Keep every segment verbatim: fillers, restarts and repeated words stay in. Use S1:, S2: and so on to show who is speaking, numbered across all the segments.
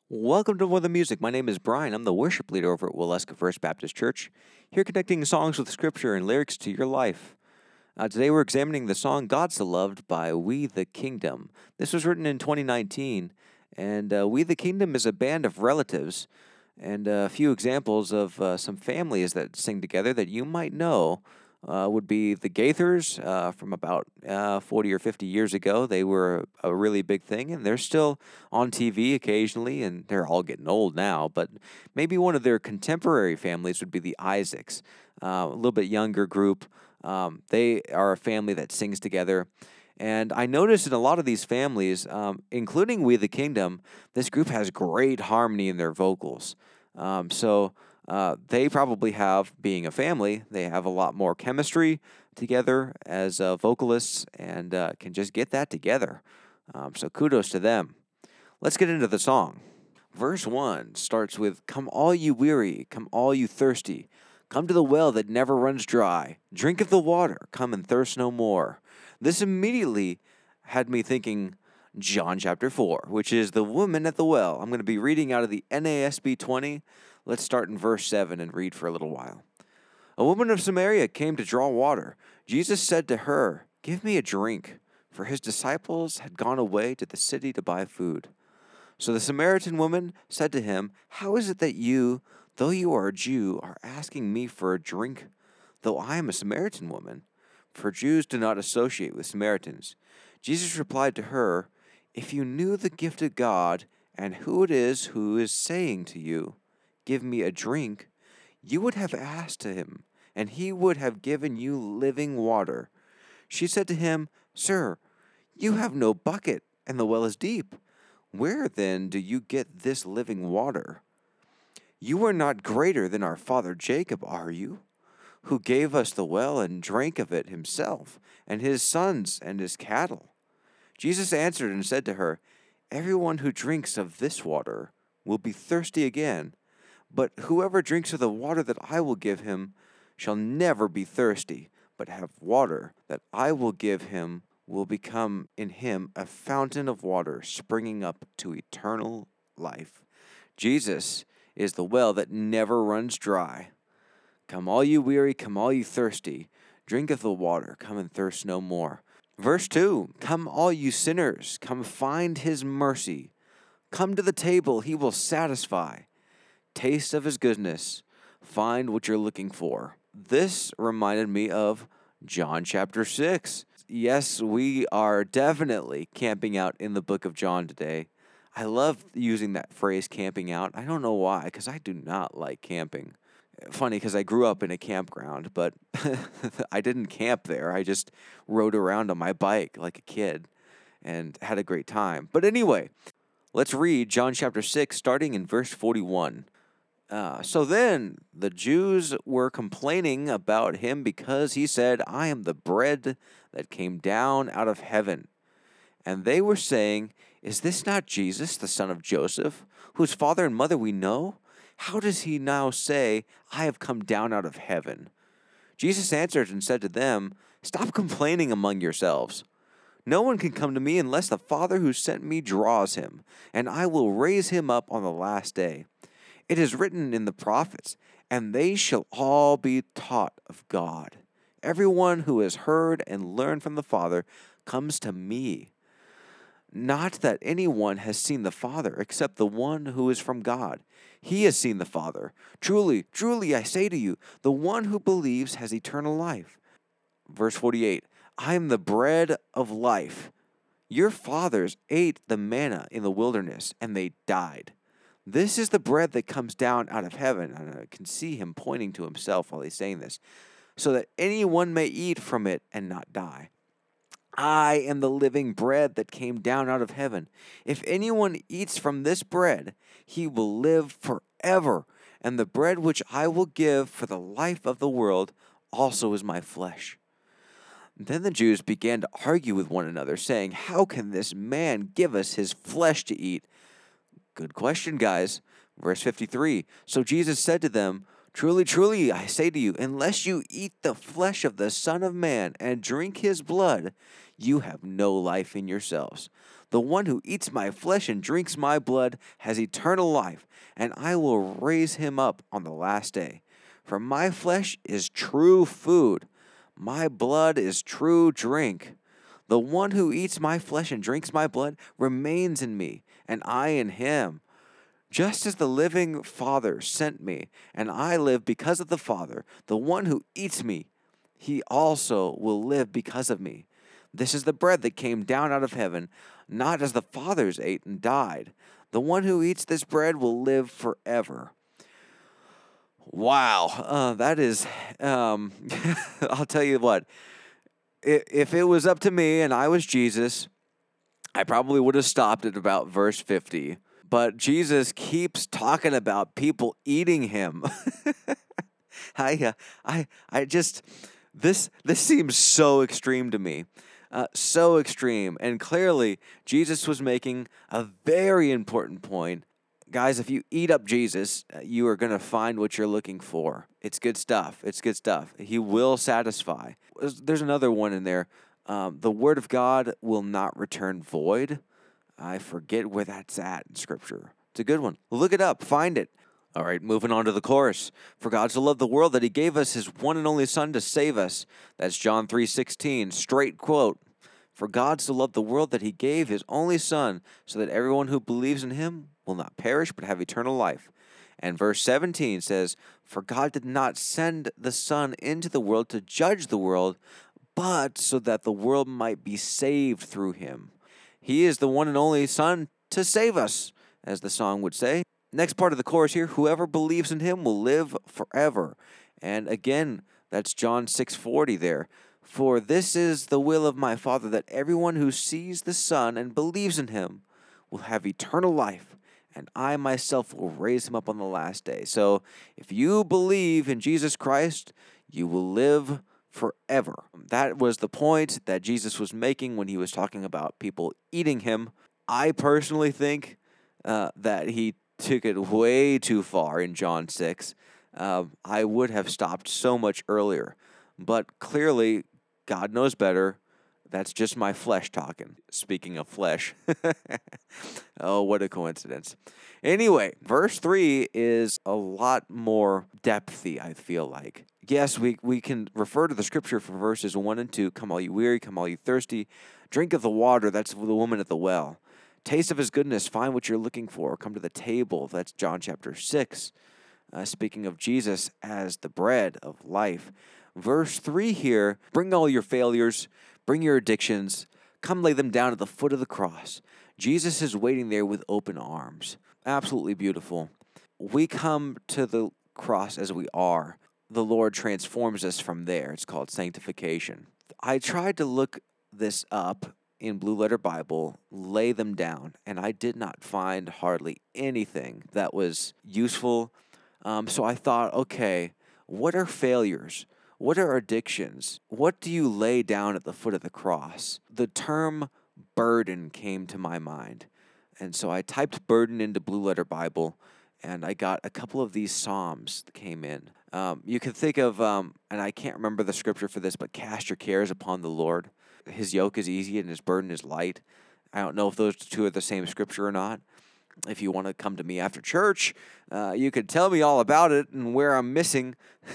S1: Welcome to More Than Music. My name is Brian. I'm the worship leader over at Waleska First Baptist Church, here connecting songs with scripture and lyrics to your life. Uh, today we're examining the song God So Loved by We the Kingdom. This was written in twenty nineteen, and uh, We the Kingdom is a band of relatives, and uh, a few examples of uh, some families that sing together that you might know uh, would be the Gaithers uh, from about uh, forty or fifty years ago. They were a really big thing, and they're still on T V occasionally, and they're all getting old now. But maybe one of their contemporary families would be the Isaacs, uh, a little bit younger group. Um, they are a family that sings together. And I noticed in a lot of these families, um, including We the Kingdom, this group has great harmony in their vocals. Um, so uh, they probably have, being a family, they have a lot more chemistry together as uh, vocalists and uh, can just get that together. Um, so kudos to them. Let's get into the song. Verse one starts with, "Come all you weary, come all you thirsty, come to the well that never runs dry. Drink of the water, come and thirst no more." This immediately had me thinking John chapter four, which is the woman at the well. I'm going to be reading out of the N A S B twenty. Let's start in verse seven and read for a little while. "A woman of Samaria came to draw water. Jesus said to her, 'Give me a drink,' for his disciples had gone away to the city to buy food. So the Samaritan woman said to him, 'How is it that you, though you are a Jew, are asking me for a drink, though I am a Samaritan woman?' For Jews do not associate with Samaritans." Jesus replied to her, "If you knew the gift of God and who it is who is saying to you, 'Give me a drink,' you would have asked him, and he would have given you living water." She said to him, "Sir, you have no bucket, and the well is deep. Where then do you get this living water? You are not greater than our father Jacob, are you? Who gave us the well and drank of it himself, and his sons and his cattle?" Jesus answered and said to her, "Everyone who drinks of this water will be thirsty again, but whoever drinks of the water that I will give him shall never be thirsty, but have water that I will give him will become in him a fountain of water springing up to eternal life." Jesus is the well that never runs dry. "Come all you weary, come all you thirsty, drink of the water, come and thirst no more." Verse two, "Come all you sinners, come find his mercy. Come to the table, he will satisfy. Taste of his goodness, find what you're looking for." This reminded me of John chapter six. Yes, we are definitely camping out in the book of John today. I love using that phrase, camping out. I don't know why, because I do not like camping. Funny, because I grew up in a campground, but I didn't camp there. I just rode around on my bike like a kid and had a great time. But anyway, let's read John chapter six, starting in verse forty-one. Uh, so then the Jews were complaining about him because he said, "I am the bread that came down out of heaven." And they were saying, "Is this not Jesus, the son of Joseph, whose father and mother we know? How does he now say, 'I have come down out of heaven'?" Jesus answered and said to them, "Stop complaining among yourselves. No one can come to me unless the Father who sent me draws him, and I will raise him up on the last day. It is written in the prophets, 'And they shall all be taught of God.' Everyone who has heard and learned from the Father comes to me. Not that anyone has seen the Father except the one who is from God. He has seen the Father. Truly, truly, I say to you, the one who believes has eternal life." Verse forty-eight, "I am the bread of life. Your fathers ate the manna in the wilderness, and they died. This is the bread that comes down out of heaven." And I can see him pointing to himself while he's saying this. "So that anyone may eat from it and not die. I am the living bread that came down out of heaven. If anyone eats from this bread, he will live forever. And the bread which I will give for the life of the world also is my flesh." Then the Jews began to argue with one another, saying, "How can this man give us his flesh to eat?" Good question, guys. Verse fifty-three, "So Jesus said to them, 'Truly, truly, I say to you, unless you eat the flesh of the Son of Man and drink his blood, you have no life in yourselves. The one who eats my flesh and drinks my blood has eternal life, and I will raise him up on the last day. For my flesh is true food, my blood is true drink. The one who eats my flesh and drinks my blood remains in me, and I in him. Just as the living Father sent me, and I live because of the Father, the one who eats me, he also will live because of me. This is the bread that came down out of heaven, not as the fathers ate and died. The one who eats this bread will live forever. Wow, uh, that is, um, I'll tell you what, if it was up to me and I was Jesus, I probably would have stopped at about verse fifty. But Jesus keeps talking about people eating him. I, uh, I, I just, this, this seems so extreme to me. Uh, so extreme. And clearly, Jesus was making a very important point. Guys, if you eat up Jesus, uh, you are going to find what you're looking for. It's good stuff. It's good stuff. He will satisfy. There's, there's another one in there. Um, the word of God will not return void. I forget where that's at in Scripture. It's a good one. Look it up. Find it. All right, moving on to the chorus. For God so loved the world that he gave us his one and only Son to save us. That's John three sixteen. Straight quote. For God so loved the world that he gave his only Son, so that everyone who believes in him will not perish but have eternal life. And verse seventeen says, For God did not send the Son into the world to judge the world, but so that the world might be saved through him. He is the one and only Son to save us, as the song would say. Next part of the chorus here, whoever believes in him will live forever. And again, that's John six forty there. For this is the will of my Father, that everyone who sees the Son and believes in him will have eternal life, and I myself will raise him up on the last day. So if you believe in Jesus Christ, you will live forever. That was the point that Jesus was making when he was talking about people eating him. I personally think uh, that he took it way too far in John six. Uh, I would have stopped so much earlier. But clearly, God knows better. That's just my flesh talking. Speaking of flesh. Oh, what a coincidence. Anyway, verse three is a lot more depthy, I feel like. Yes, we, we can refer to the scripture for verses one and two. Come all you weary, come all you thirsty. Drink of the water, that's the woman at the well. Taste of his goodness, find what you're looking for. Come to the table, that's John chapter six. Uh, speaking of Jesus as the bread of life. Verse three here, bring all your failures, bring your addictions, come lay them down at the foot of the cross. Jesus is waiting there with open arms. Absolutely beautiful. We come to the cross as we are. The Lord transforms us from there. It's called sanctification. I tried to look this up in Blue Letter Bible, lay them down, and I did not find hardly anything that was useful. Um, so I thought, okay, what are failures? What are addictions? What do you lay down at the foot of the cross? The term burden came to my mind. And so I typed burden into Blue Letter Bible, and I got a couple of these Psalms that came in. Um, you can think of, um, and I can't remember the scripture for this, but cast your cares upon the Lord. His yoke is easy and his burden is light. I don't know if those two are the same scripture or not. If you want to come to me after church, uh, you could tell me all about it and where I'm missing.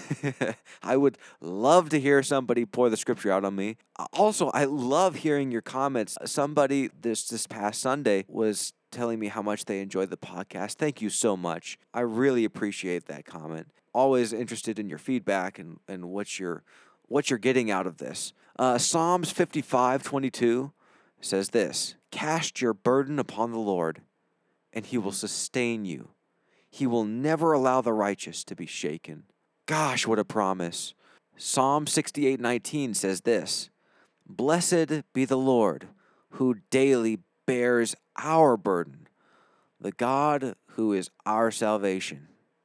S1: I would love to hear somebody pour the scripture out on me. Also, I love hearing your comments. Somebody this this past Sunday was telling me how much they enjoyed the podcast. Thank you so much. I really appreciate that comment. Always interested in your feedback and, and what you're what you're getting out of this. Uh, Psalms fifty-five twenty-two says this: Cast your burden upon the Lord, and he will sustain you. He will never allow the righteous to be shaken. Gosh, what a promise. Psalm sixty-eight nineteen says this: Blessed be the Lord, who daily bears our burden, the God who is our salvation.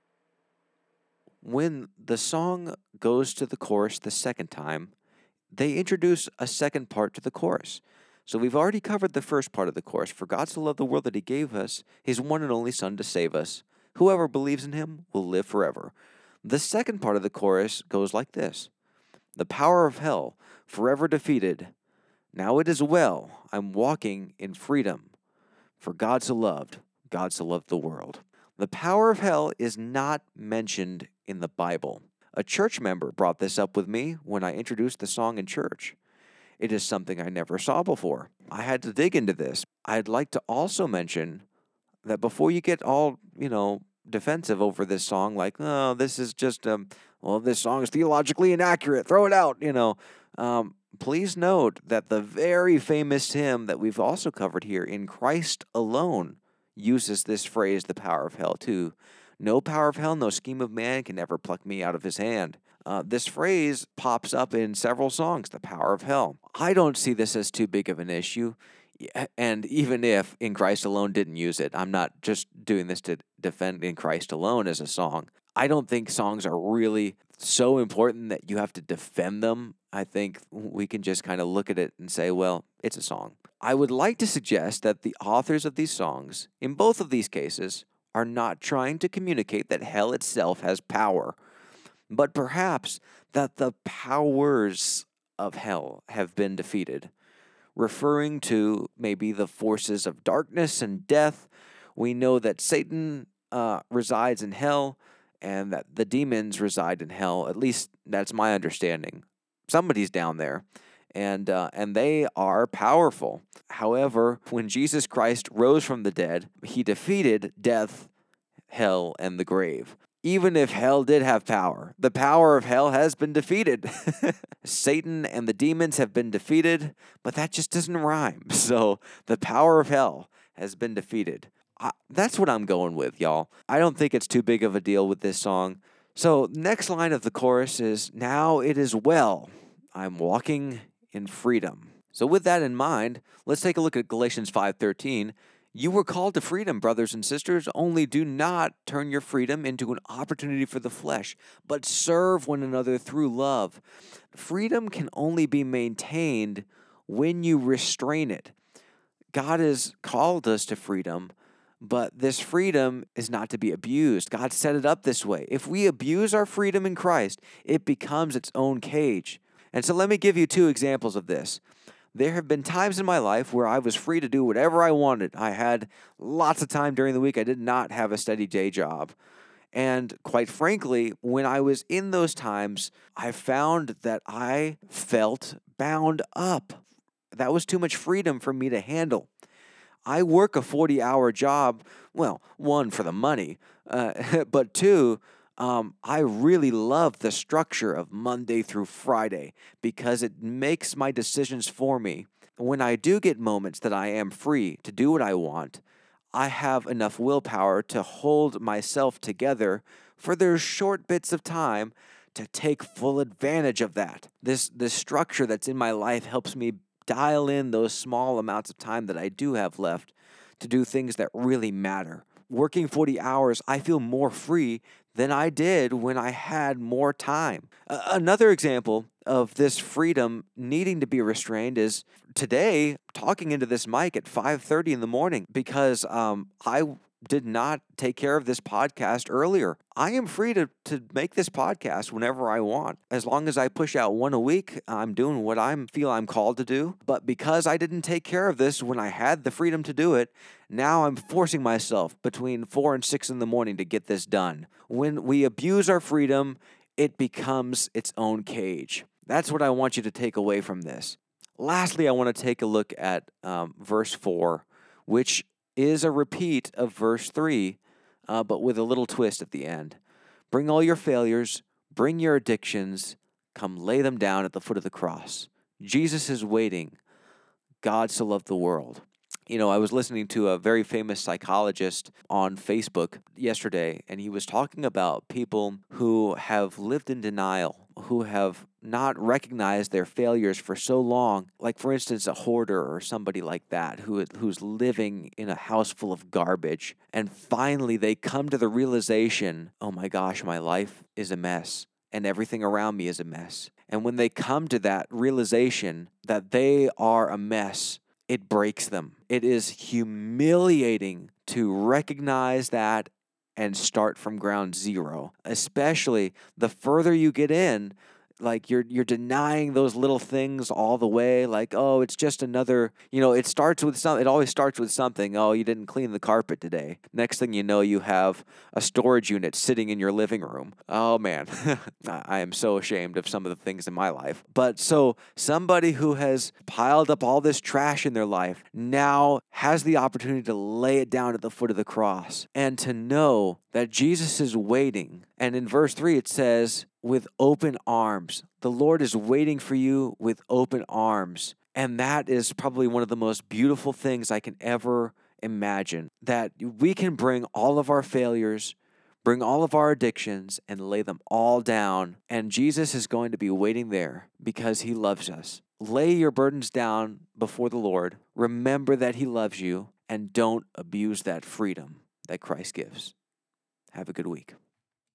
S1: When the song goes to the chorus the second time, they introduce a second part to the chorus. So we've already covered the first part of the chorus. For God so loved the world that he gave us his one and only Son to save us. Whoever believes in him will live forever. The second part of the chorus goes like this: The power of hell, forever defeated. Now it is well. I'm walking in freedom. For God so loved, God so loved the world. The power of hell is not mentioned in the Bible. A church member brought this up with me when I introduced the song in church. It is something I never saw before. I had to dig into this. I'd like to also mention that before you get all, you know, defensive over this song, like, oh, this is just, um, well, this song is theologically inaccurate, throw it out, you know. Um, please note that the very famous hymn that we've also covered here, In Christ Alone, uses this phrase, the power of hell, too. No power of hell, no scheme of man can ever pluck me out of his hand. Uh, this phrase pops up in several songs, the power of hell. I don't see this as too big of an issue. And even if In Christ Alone didn't use it, I'm not just doing this to defend In Christ Alone as a song. I don't think songs are really so important that you have to defend them. I think we can just kind of look at it and say, well, it's a song. I would like to suggest that the authors of these songs, in both of these cases, are not trying to communicate that hell itself has power, but perhaps that the powers of hell have been defeated, referring to maybe the forces of darkness and death. We know that Satan uh, resides in hell and that the demons reside in hell. At least that's my understanding. Somebody's down there, and uh, and they are powerful. However, when Jesus Christ rose from the dead, he defeated death, hell, and the grave. Even if hell did have power, the power of hell has been defeated. Satan and the demons have been defeated, but that just doesn't rhyme. So the power of hell has been defeated. I, that's what I'm going with, y'all. I don't think it's too big of a deal with this song. So next line of the chorus is, now it is well. I'm walking in freedom. So with that in mind, let's take a look at Galatians five thirteen. You were called to freedom, brothers and sisters, only do not turn your freedom into an opportunity for the flesh, but serve one another through love. Freedom can only be maintained when you restrain it. God has called us to freedom, but this freedom is not to be abused. God set it up this way. If we abuse our freedom in Christ, it becomes its own cage. And so let me give you two examples of this. There have been times in my life where I was free to do whatever I wanted. I had lots of time during the week. I did not have a steady day job. And quite frankly, when I was in those times, I found that I felt bound up. That was too much freedom for me to handle. I work a forty-hour job, well, one, for the money, uh, but two, Um, I really love the structure of Monday through Friday because it makes my decisions for me. When I do get moments that I am free to do what I want, I have enough willpower to hold myself together for those short bits of time to take full advantage of that. This, this structure that's in my life helps me dial in those small amounts of time that I do have left to do things that really matter. Working forty hours, I feel more free than I did when I had more time. Uh, another example of this freedom needing to be restrained is today talking into this mic at five thirty in the morning because um, I did not take care of this podcast earlier. I am free to, to make this podcast whenever I want. As long as I push out one a week, I'm doing what I feel I'm called to do. But because I didn't take care of this when I had the freedom to do it, now I'm forcing myself between four and six in the morning to get this done. When we abuse our freedom, it becomes its own cage. That's what I want you to take away from this. Lastly, I want to take a look at um, verse four, which is a repeat of verse three, uh, but with a little twist at the end. Bring all your failures, bring your addictions, come lay them down at the foot of the cross. Jesus is waiting. God so loved the world. You know, I was listening to a very famous psychologist on Facebook yesterday, and he was talking about people who have lived in denial, who have not recognized their failures for so long. Like, for instance, a hoarder or somebody like that who who's living in a house full of garbage. And finally, they come to the realization, oh my gosh, my life is a mess and everything around me is a mess. And when they come to that realization that they are a mess, it breaks them. It is humiliating to recognize that and start from ground zero. Especially the further you get in, like you're you're denying those little things all the way, like, oh, it's just another, you know, it starts with some it always starts with something. Oh, you didn't clean the carpet today. Next thing you know, you have a storage unit sitting in your living room. Oh man, I am so ashamed of some of the things in my life. But so somebody who has piled up all this trash in their life now has the opportunity to lay it down at the foot of the cross and to know that Jesus is waiting. And in verse three, it says, with open arms. The Lord is waiting for you with open arms. And that is probably one of the most beautiful things I can ever imagine, that we can bring all of our failures, bring all of our addictions, and lay them all down. And Jesus is going to be waiting there because he loves us. Lay your burdens down before the Lord. Remember that he loves you, and don't abuse that freedom that Christ gives. Have a good week.